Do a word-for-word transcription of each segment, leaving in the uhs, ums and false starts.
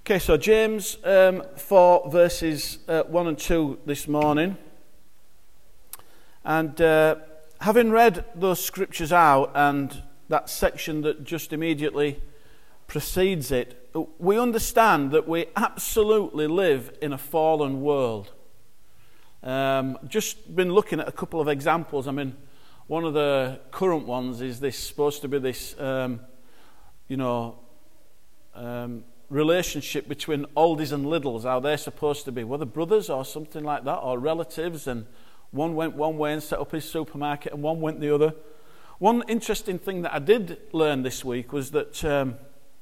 Okay, so James um, four, verses uh, one and two this morning. And uh, having read those scriptures out and that section that just immediately precedes it, we understand that we absolutely live in a fallen world. Um, just been looking at a couple of examples. I mean, one of the current ones is this supposed to be this, um, you know, um, relationship between oldies and littles, how they're supposed to be, whether brothers or something like that, or relatives, and one went one way and set up his supermarket and one went the other. One interesting thing that I did learn this week was that um,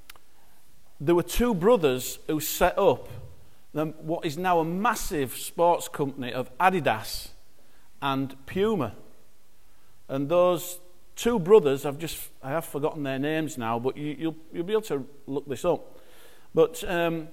there were two brothers who set up the, what is now a massive sports company of Adidas and Puma. And those two brothers, I've just I have forgotten their names now, but you, you'll you'll be able to look this up. But um,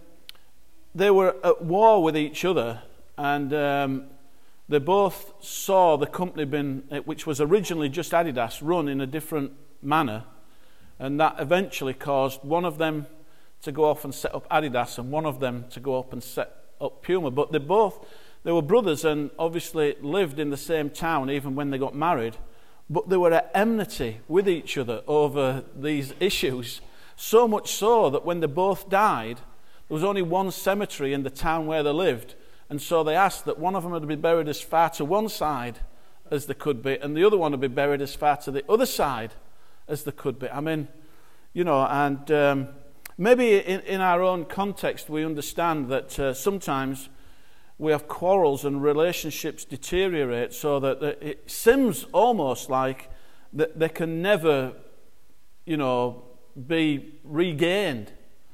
they were at war with each other, and um, they both saw the company, been, which was originally just Adidas, run in a different manner, and that eventually caused one of them to go off and set up Adidas, and one of them to go up and set up Puma. But they both, they were brothers, and obviously lived in the same town even when they got married, but they were at enmity with each other over these issues. So much so that when they both died, there was only one cemetery in the town where they lived, and so they asked that one of them would be buried as far to one side as they could be, and the other one would be buried as far to the other side as they could be. I mean, you know, and um, maybe in, in our own context we understand that uh, sometimes we have quarrels and relationships deteriorate so that it seems almost like that they can never, you know, be regained,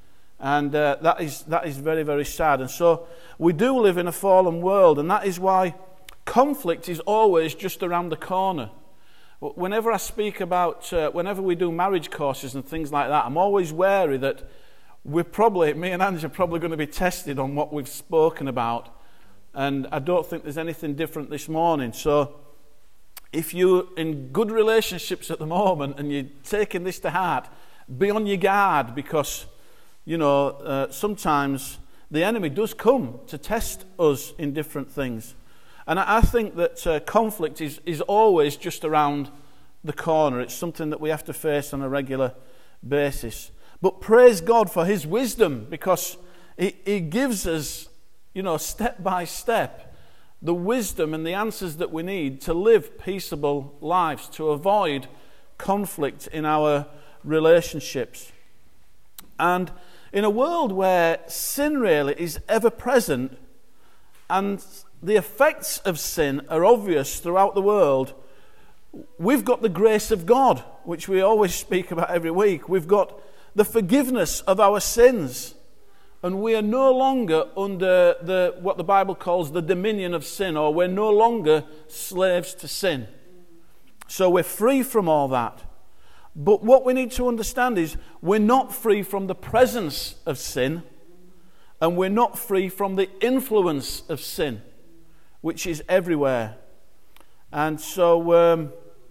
and uh, that is that is very, very sad. And so we do live in a fallen world, and that is why conflict is always just around the corner. Whenever I speak about uh, whenever we do marriage courses and things like that, I'm always wary that we're probably me and Ange are probably going to be tested on what we've spoken about, and I don't think there's anything different this morning. So if you're in good relationships at the moment and you're taking this to heart, be on your guard, because, you know, uh, sometimes the enemy does come to test us in different things. And I, I think that uh, conflict is, is always just around the corner. It's something that we have to face on a regular basis. But praise God for his wisdom, because he, he gives us, you know, step by step, the wisdom and the answers that we need to live peaceable lives, to avoid conflict in our relationships. And in a world where sin really is ever present and the effects of sin are obvious throughout the world, we've got the grace of God, which we always speak about every week. We've got the forgiveness of our sins, and we are no longer under the what the Bible calls the dominion of sin, or we're no longer slaves to sin. So we're free from all that. But what we need to understand is we're not free from the presence of sin, and we're not free from the influence of sin, which is everywhere. And so um,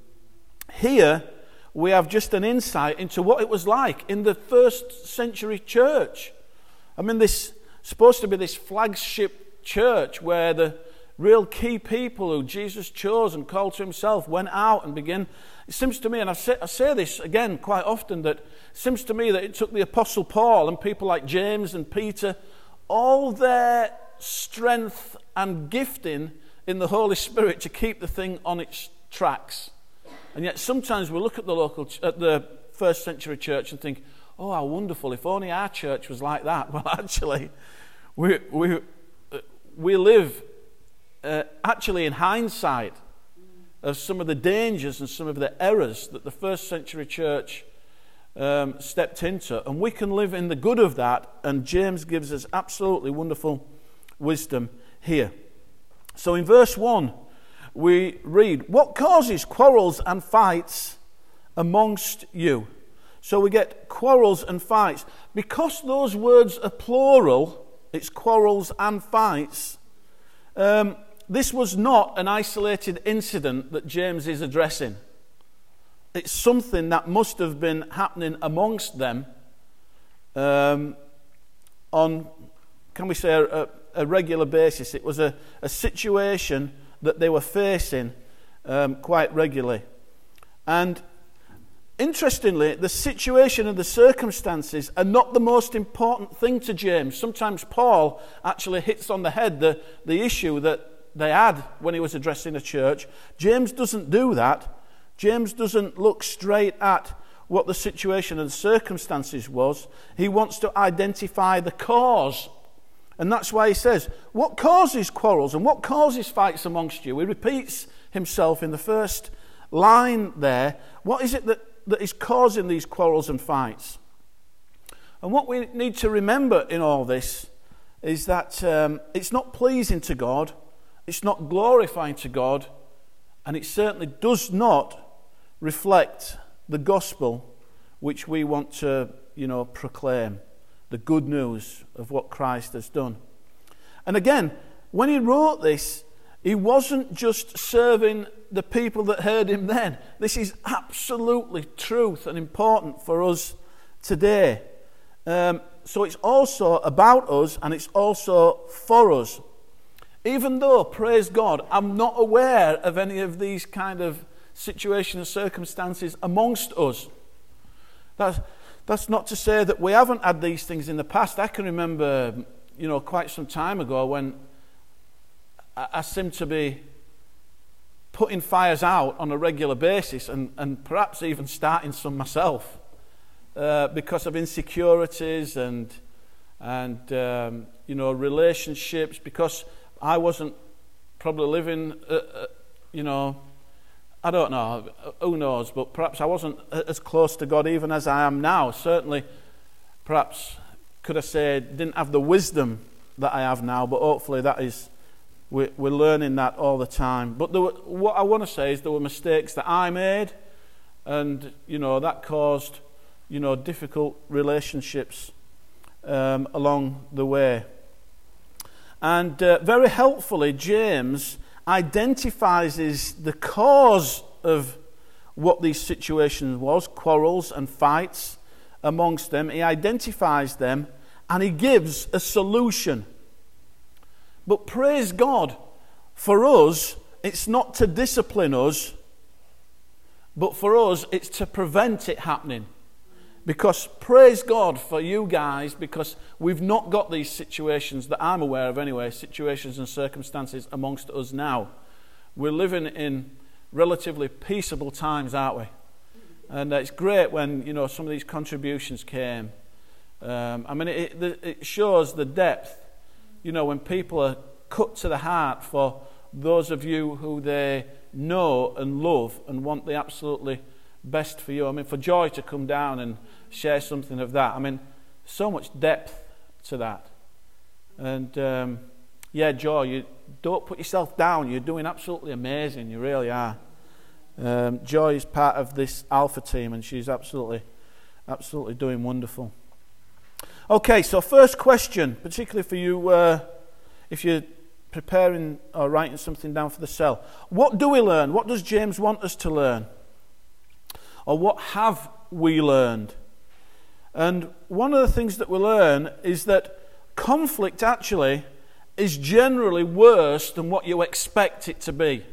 here we have just an insight into what it was like in the first century church. I mean, this supposed to be this flagship church where the real key people who Jesus chose and called to himself went out and began. It seems to me, and I say, I say this again quite often, that it seems to me that it took the Apostle Paul and people like James and Peter all their strength and gifting in the Holy Spirit to keep the thing on its tracks. And yet sometimes we look at the local, at the first century church and think, oh, how wonderful, if only our church was like that. Well, actually, we we we live uh, actually in hindsight of some of the dangers and some of the errors that the first century church um, stepped into. And we can live in the good of that, and James gives us absolutely wonderful wisdom here. So in verse one, we read, "What causes quarrels and fights amongst you?" So we get quarrels and fights. Because those words are plural, it's quarrels and fights, um, this was not an isolated incident that James is addressing. It's something that must have been happening amongst them um, on, can we say, a, a regular basis. It was a, a situation that they were facing um, quite regularly. And interestingly, the situation and the circumstances are not the most important thing to James. Sometimes Paul actually hits on the head the, the issue that they had when he was addressing a church. James doesn't do that. James doesn't look straight at what the situation and circumstances was. He wants to identify the cause. And that's why he says, what causes quarrels and what causes fights amongst you? He repeats himself in the first line there. What is it that, that is causing these quarrels and fights? And what we need to remember in all this is that um, it's not pleasing to God, it's not glorifying to God, and it certainly does not reflect the gospel which we want to, you know, proclaim, the good news of what Christ has done. And again, when he wrote this, he wasn't just serving the people that heard him then. This is absolutely truth and important for us today. Um, so it's also about us and it's also for us. Even though, praise God, I'm not aware of any of these kind of situations and circumstances amongst us. That's, that's not to say that we haven't had these things in the past. I can remember, you know, quite some time ago when I, I seemed to be putting fires out on a regular basis and, and perhaps even starting some myself uh, because of insecurities and, and um, you know, relationships, because I wasn't probably living, uh, uh, you know, I don't know, who knows, but perhaps I wasn't as close to God even as I am now. Certainly, perhaps, could I say, didn't have the wisdom that I have now, but hopefully that is, we're, we're learning that all the time. But there were, what I want to say is there were mistakes that I made, and, you know, that caused, you know, difficult relationships um, along the way. And uh, very helpfully, James identifies the cause of what these situations was, quarrels and fights amongst them. He identifies them and he gives a solution. But praise God, for us, it's not to discipline us, but for us, it's to prevent it happening. Because praise God for you guys, because we've not got these situations that I'm aware of anyway, situations and circumstances amongst us now. We're living in relatively peaceable times, aren't we? And it's great when, you know, some of these contributions came. Um, I mean, it, it shows the depth, you know, when people are cut to the heart for those of you who they know and love and want the absolutely best for you. I mean, for Joy to come down and share something of that, I mean, so much depth to that. And um, yeah, Joy, you don't put yourself down. You're doing absolutely amazing. You really are. Um, Joy is part of this Alpha team, and she's absolutely, absolutely doing wonderful. Okay, so first question, particularly for you, uh, if you're preparing or writing something down for the cell. What do we learn? What does James want us to learn? Or what have we learned? And one of the things that we learn is that conflict actually is generally worse than what you expect it to be.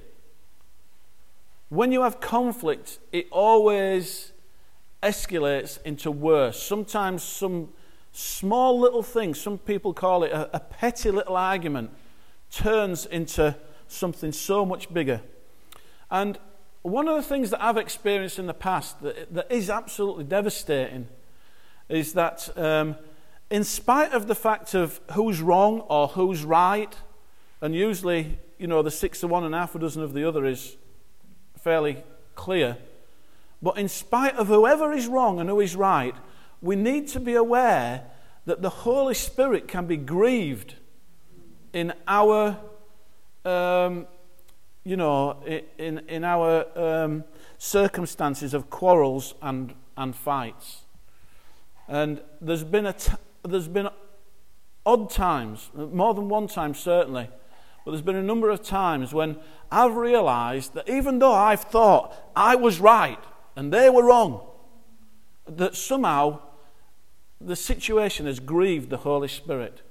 When you have conflict, it always escalates into worse. Sometimes some small little thing, some people call it a, a petty little argument, turns into something so much bigger. And one of the things that I've experienced in the past that, that is absolutely devastating is that um, in spite of the fact of who's wrong or who's right, and usually, you know, the six of one and half a dozen of the other is fairly clear, but in spite of whoever is wrong and who is right, we need to be aware that the Holy Spirit can be grieved in our um, you know, in in our um, circumstances of quarrels and, and fights. And there's been a t- there's been odd times, more than one time certainly, but there's been a number of times when I've realised that even though I've thought I was right and they were wrong, that somehow the situation has grieved the Holy Spirit.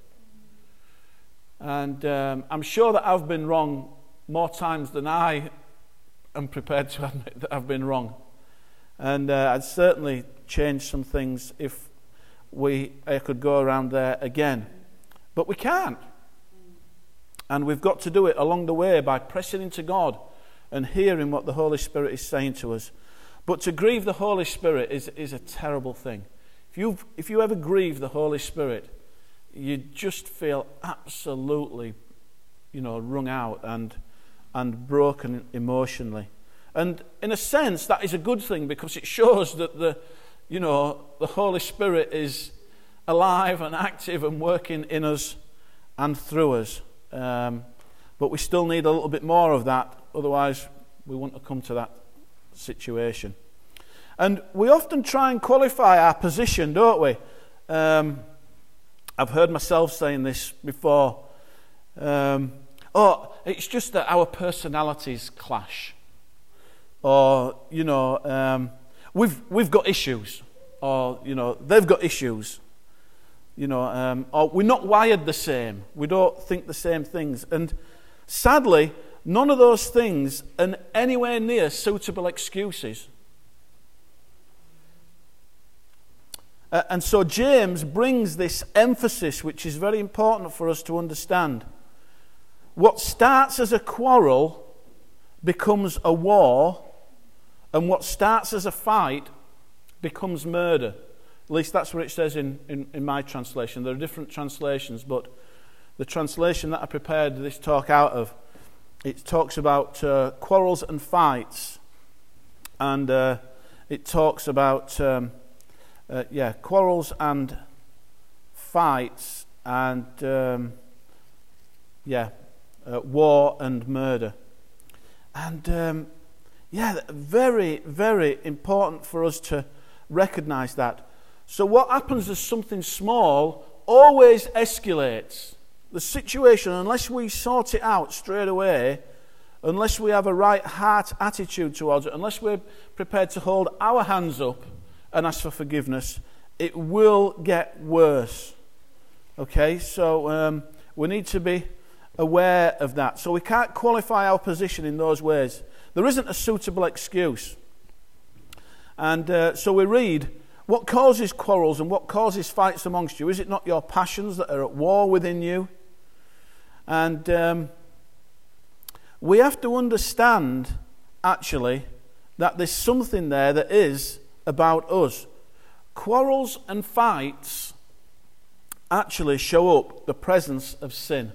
And um, I'm sure that I've been wrong more times than I am prepared to admit that I've been wrong. And uh, I'd certainly change some things if we I could go around there again. But we can't. And we've got to do it along the way by pressing into God and hearing what the Holy Spirit is saying to us. But to grieve the Holy Spirit is, is a terrible thing. If you if you ever grieve the Holy Spirit, you just feel absolutely, you know, wrung out and and broken emotionally. And in a sense, that is a good thing, because it shows that the, you know, the Holy Spirit is alive and active and working in us and through us. Um, but we still need a little bit more of that, otherwise we wouldn't have come to that situation. And we often try and qualify our position, don't we? Um, I've heard myself saying this before. Um, oh, it's just that our personalities clash. Or, you know, um, we've we've got issues. Or, you know, they've got issues. You know, um, or we're not wired the same. We don't think the same things. And sadly, none of those things are anywhere near suitable excuses. Uh, and so James brings this emphasis, which is very important for us to understand. What starts as a quarrel becomes a war, and what starts as a fight becomes murder. At least that's what it says in, in, in my translation. There are different translations, but the translation that I prepared this talk out of, it talks about uh, quarrels and fights, and uh, it talks about um, uh, yeah quarrels and fights, and um, yeah uh, war and murder, and um, yeah, very very important for us to recognize that. So what happens is something small always escalates. The situation, unless we sort it out straight away, unless we have a right heart attitude towards it, unless we're prepared to hold our hands up and ask for forgiveness, it will get worse. Okay, so um, we need to be aware of that. So we can't qualify our position in those ways. There isn't a suitable excuse. And uh, so we read, what causes quarrels and what causes fights amongst you? Is it not your passions that are at war within you? And um, we have to understand, actually, that there's something there that is about us. Quarrels and fights actually show up the presence of sin.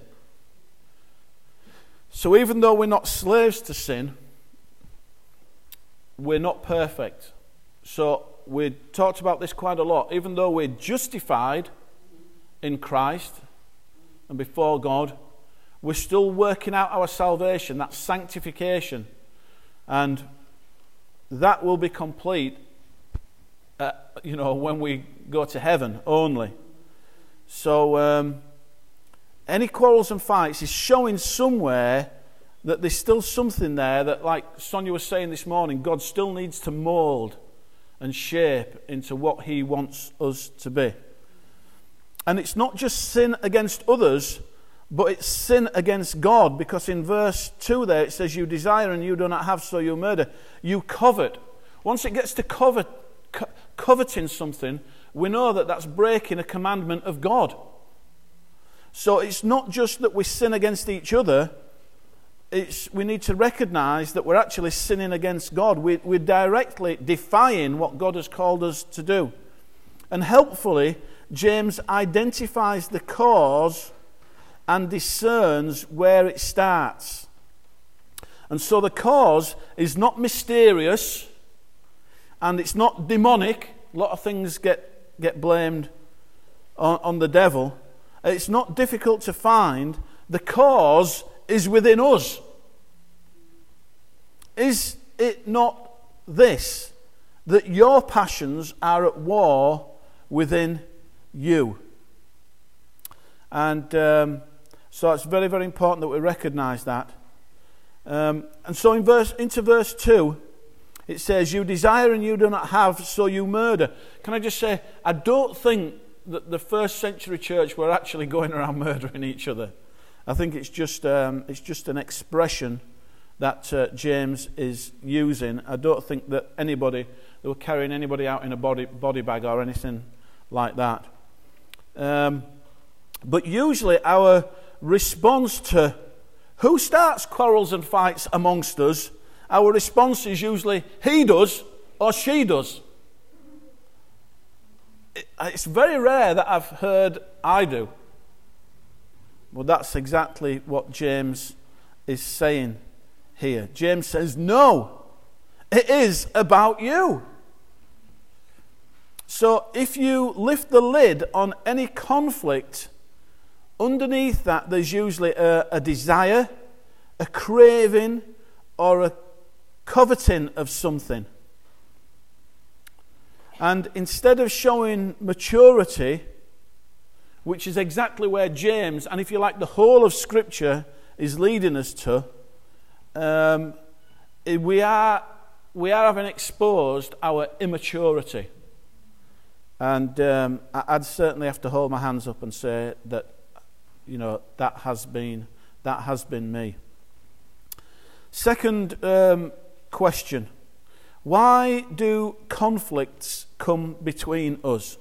So even though we're not slaves to sin, we're not perfect. So we talked about this quite a lot. Even though we're justified in Christ and before God, we're still working out our salvation, that sanctification. And that will be complete, uh, you know, when we go to heaven only. So um, any quarrels and fights is showing somewhere that there's still something there that, like Sonia was saying this morning, God still needs to mould and shape into what he wants us to be. And it's not just sin against others, but it's sin against God, because in verse two there it says, you desire and you do not have, so you murder. You covet. Once it gets to covet, co- coveting something, we know that that's breaking a commandment of God. So it's not just that we sin against each other, It's, we need to recognize that we're actually sinning against God. We, we're directly defying what God has called us to do. And helpfully, James identifies the cause and discerns where it starts. And so the cause is not mysterious, and it's not demonic. A lot of things get, get blamed on, on the devil. It's not difficult to find. The cause is within us. Is it not this, that your passions are at war within you? And um, so it's very, very important that we recognize that. Um, and so in verse into verse two, it says, you desire and you do not have, so you murder. Can I just say, I don't think the, the first century church were actually going around murdering each other. I think it's just um, it's just an expression that uh, James is using. I don't think that anybody, they were carrying anybody out in a body body bag or anything like that. Um, but usually our response to who starts quarrels and fights amongst us, our response is usually he does or she does. It's very rare that I've heard I do. Well, that's exactly what James is saying here. James says, no, it is about you. So if you lift the lid on any conflict, underneath that there's usually a, a desire, a craving, or a coveting of something. And instead of showing maturity, which is exactly where James, and if you like the whole of Scripture, is leading us to, um, we are we are having exposed our immaturity. And um, I'd certainly have to hold my hands up and say that, you know, that has been that has been me. Second um, question: why do conflicts come between us?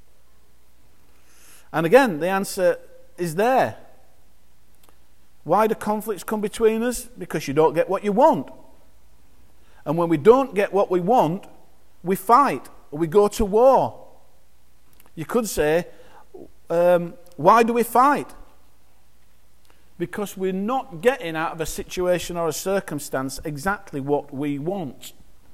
And again, the answer is there. Why do conflicts come between us? Because you don't get what you want. And when we don't get what we want, we fight, or we go to war. You could say, um, why do we fight? Because we're not getting out of a situation or a circumstance exactly what we want.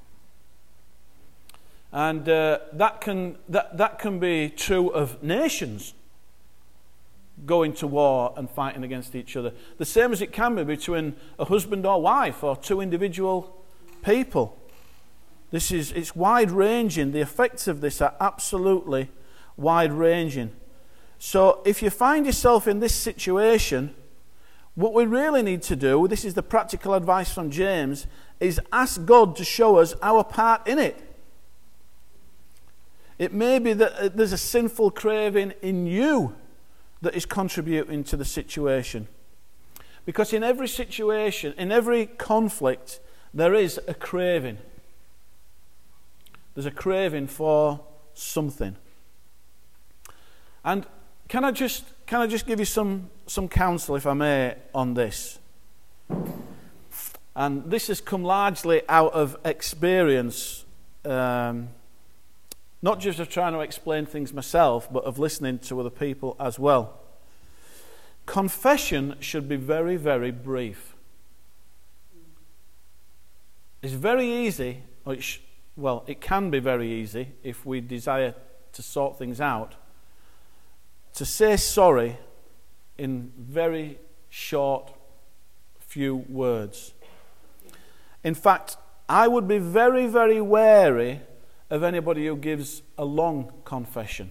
And uh, that can that, that can be true of nations going to war and fighting against each other. The same as it can be between a husband or wife or two individual people. This is it's wide-ranging. The effects of this are absolutely wide-ranging. So if you find yourself in this situation, what we really need to do, this is the practical advice from James, is ask God to show us our part in it. It may be that there's a sinful craving in you that is contributing to the situation. Because in every situation, in every conflict, there is a craving. There's a craving for something. And can I just can I just give you some, some counsel, if I may, on this? And this has come largely out of experience, um, not just of trying to explain things myself, but of listening to other people as well. Confession should be very, very brief. It's very easy, or it sh- well, it can be very easy if we desire to sort things out, to say sorry in very short, few words. In fact, I would be very, very wary of anybody who gives a long confession.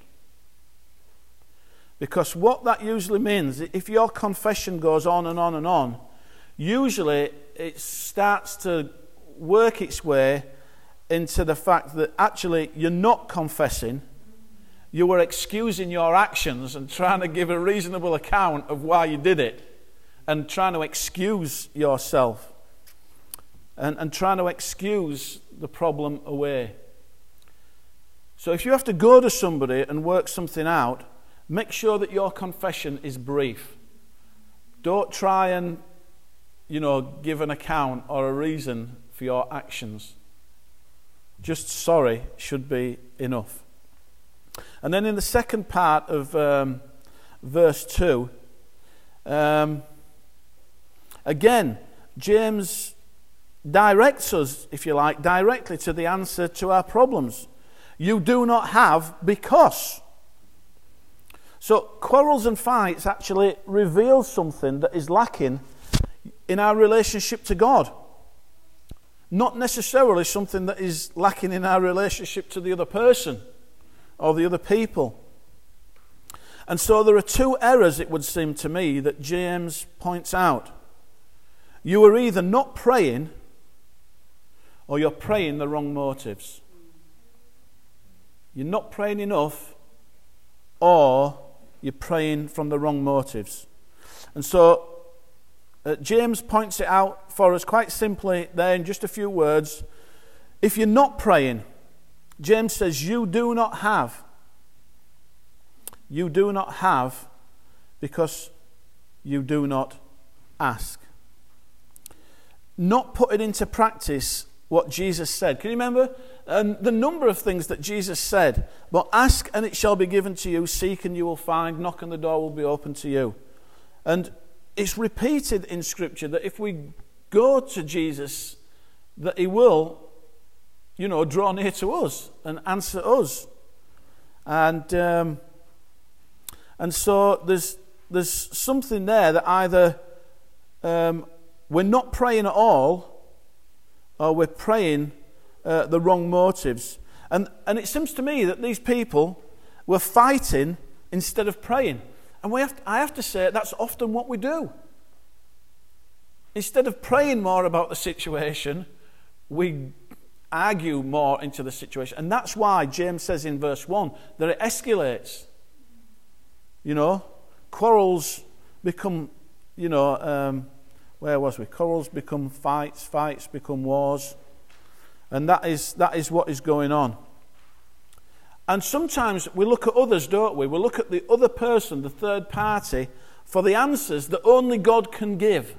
Because what that usually means, if your confession goes on and on and on, usually it starts to work its way into the fact that actually you're not confessing, you were excusing your actions and trying to give a reasonable account of why you did it, and trying to excuse yourself, and, and trying to excuse the problem away. So if you have to go to somebody and work something out, make sure that your confession is brief. Don't try and, you know, give an account or a reason for your actions. Just sorry should be enough. And then in the second part of um, verse two, um, again, James directs us, if you like, directly to the answer to our problems. You do not have because. So quarrels and fights actually reveal something that is lacking in our relationship to God. Not necessarily something that is lacking in our relationship to the other person or the other people. And so there are two errors, it would seem to me, that James points out. You are either not praying or you're praying the wrong motives. You're not praying enough, or you're praying from the wrong motives. And so uh, James points it out for us quite simply there in just a few words. If you're not praying, James says you do not have. You do not have because you do not ask. Not putting into practice what Jesus said. Can you remember um, the number of things that Jesus said? But ask and it shall be given to you, seek and you will find, knock and the door will be open to you. And it's repeated in Scripture that if we go to Jesus, that he will, you know, draw near to us and answer us. And um, and so there's there's something there that either um, we're not praying at all, or we're praying uh, the wrong motives. And and it seems to me that these people were fighting instead of praying. And we have to, I have to say that's often what we do. Instead of praying more about the situation, we argue more into the situation. And that's why James says in verse one that it escalates. You know, quarrels become, you know, um, where was we? Quarrels become fights, fights become wars. And that is that is what is going on. And sometimes we look at others, don't we? We look at the other person, the third party, for the answers that only God can give.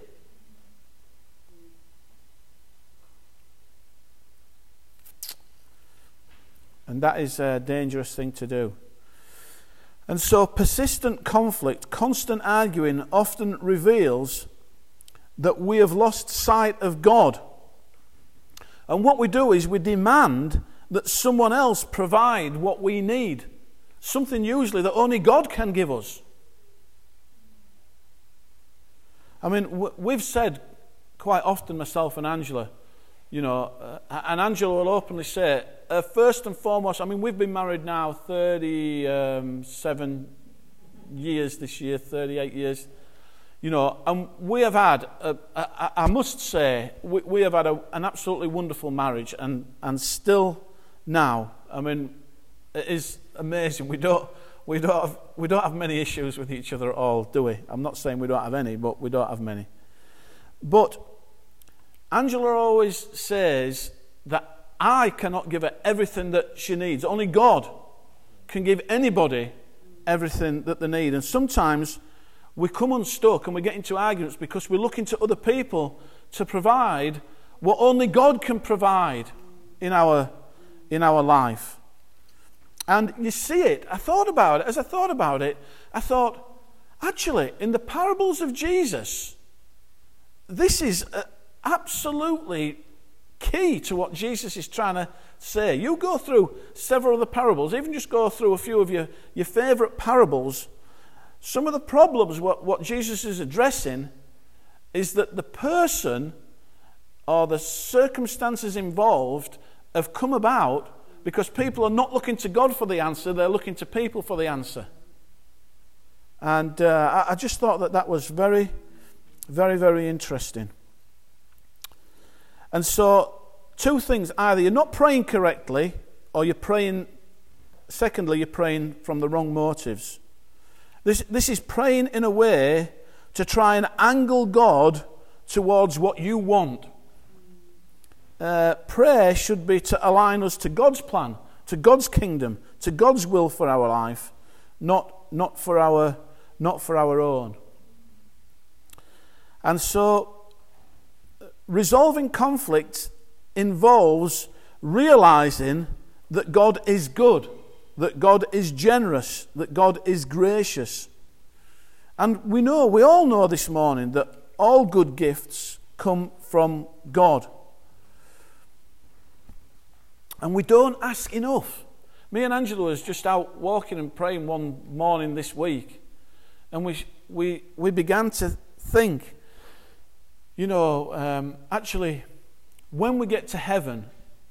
And that is a dangerous thing to do. And so persistent conflict, constant arguing often reveals that we have lost sight of God. And what we do is we demand that someone else provide what we need. Something usually that only God can give us. I mean, we've said quite often, myself and Angela, you know, uh, and Angela will openly say, uh, first and foremost, I mean, we've been married now thirty-seven years this year, thirty-eight years, you know, and we have had, a, a, I must say, we, we have had a, an absolutely wonderful marriage, and, and still now, I mean, it is amazing. We don't, we don't have, we don't have many issues with each other at all, do we? I'm not saying we don't have any, but we don't have many. But Angela always says that I cannot give her everything that she needs. Only God can give anybody everything that they need. And sometimes we come unstuck and we get into arguments because we're looking to other people to provide what only God can provide in our in our life. And you see it. I thought about it. As I thought about it, I thought, actually, in the parables of Jesus, this is uh, absolutely key to what Jesus is trying to say. You go through several of the parables, even just go through a few of your, your favourite parables. Some of the problems, what, what Jesus is addressing, is that the person or the circumstances involved have come about because people are not looking to God for the answer, they're looking to people for the answer. And uh, I, I just thought that that was very, very, very interesting. And so, two things. Either you're not praying correctly, or you're praying, secondly, you're praying from the wrong motives. This, this is praying in a way to try and angle God towards what you want. Uh, prayer should be to align us to God's plan, to God's kingdom, to God's will for our life, not, not, for, our, not for our own. And so, resolving conflict involves realizing that God is good, that God is generous, that God is gracious. And we know, we all know this morning that all good gifts come from God. And we don't ask enough. Me and Angela was just out walking and praying one morning this week, and we we we began to think, you know, um, actually, when we get to heaven,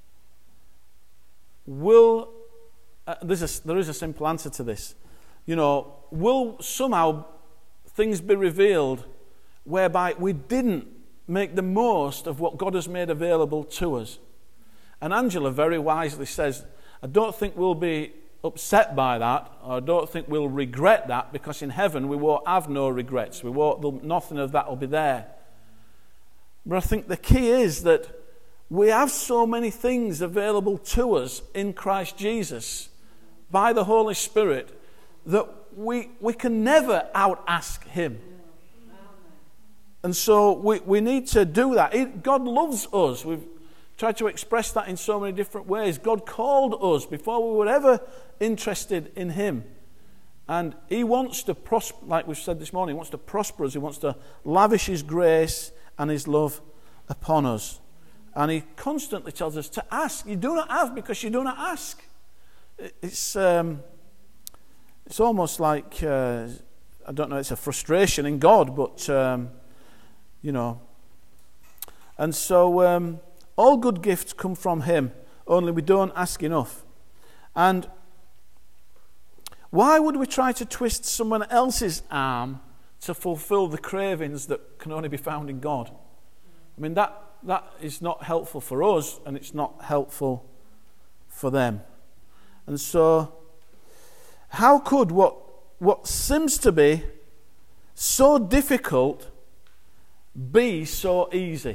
will uh, there's a, there is a simple answer to this. You know, will somehow things be revealed whereby we didn't make the most of what God has made available to us? And Angela very wisely says, I don't think we'll be upset by that, or I don't think we'll regret that, because in heaven we won't have no regrets. We won't, nothing of that will be there. But I think the key is that we have so many things available to us in Christ Jesus by the Holy Spirit that we we can never out-ask him. And so we, we need to do that. It, God loves us. We've tried to express that in so many different ways. God called us before we were ever interested in him. And he wants to prosper, like we've said this morning, he wants to prosper us. He wants to lavish his grace and his love upon us. And he constantly tells us to ask. You do not have because you do not ask. It's um, it's almost like, uh, I don't know, it's a frustration in God, but, um, you know. And so um, all good gifts come from him, only we don't ask enough. And why would we try to twist someone else's arm to fulfill the cravings that can only be found in God? I mean, that that is not helpful for us, and it's not helpful for them. And so, how could what what seems to be so difficult be so easy?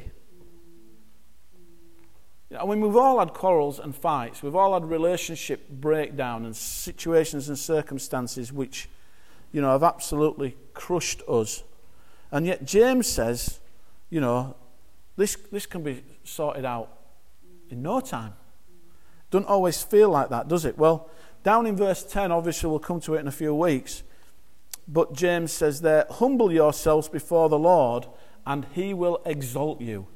I mean, we've all had quarrels and fights. We've all had relationship breakdown and situations and circumstances which, you know, have absolutely crushed us. And yet James says, you know, this this can be sorted out in no time. Doesn't always feel like that, does it? Well, down in verse ten, obviously we'll come to it in a few weeks, but James says there, humble yourselves before the Lord, and he will exalt you.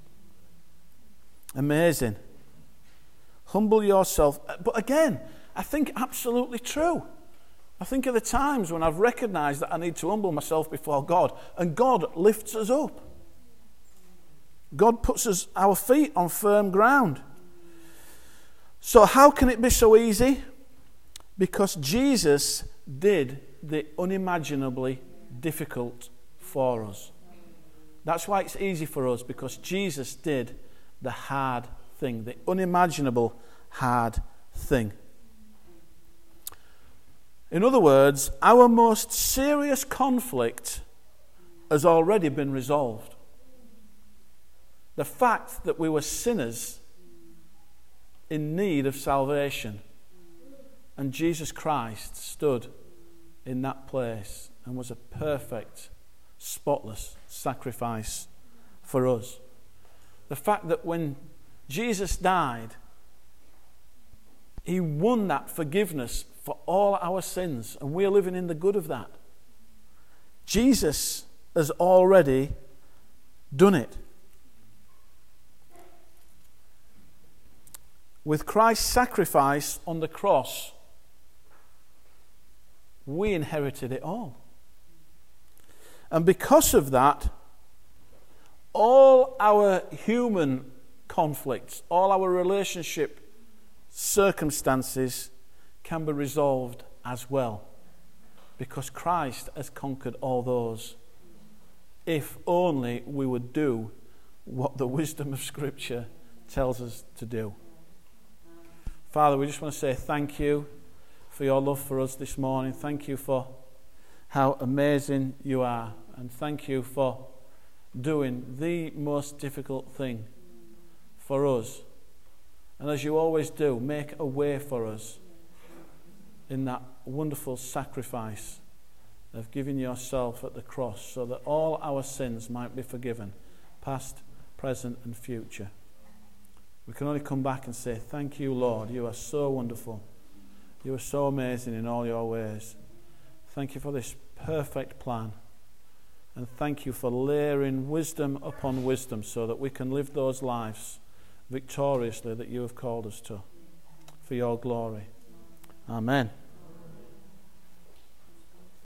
Amazing. Humble yourself. But again, I think absolutely true. I think of the times when I've recognized that I need to humble myself before God, and God lifts us up. God puts us, our feet on firm ground. So how can it be so easy? Because Jesus did the unimaginably difficult for us. That's why it's easy for us, because Jesus did the hard thing, the unimaginable hard thing. In other words, our most serious conflict has already been resolved. The fact that we were sinners in need of salvation, and Jesus Christ stood in that place and was a perfect, spotless sacrifice for us. The fact that when Jesus died, he won that forgiveness for all our sins, and we're living in the good of that. Jesus has already done it. With Christ's sacrifice on the cross, we inherited it all. And because of that, all our human conflicts, all our relationship circumstances can be resolved as well, because Christ has conquered all those, if only we would do what the wisdom of Scripture tells us to do. Father, we just want to say thank you for your love for us this morning. Thank you for how amazing you are, and thank you for doing the most difficult thing for us. And as you always do, make a way for us in that wonderful sacrifice of giving yourself at the cross, so that all our sins might be forgiven, past, present and future. We can only come back and say, thank you, Lord. You are so wonderful. You are so amazing in all your ways. Thank you for this perfect plan. And thank you for layering wisdom upon wisdom, so that we can live those lives victoriously that you have called us to, for your glory. Amen.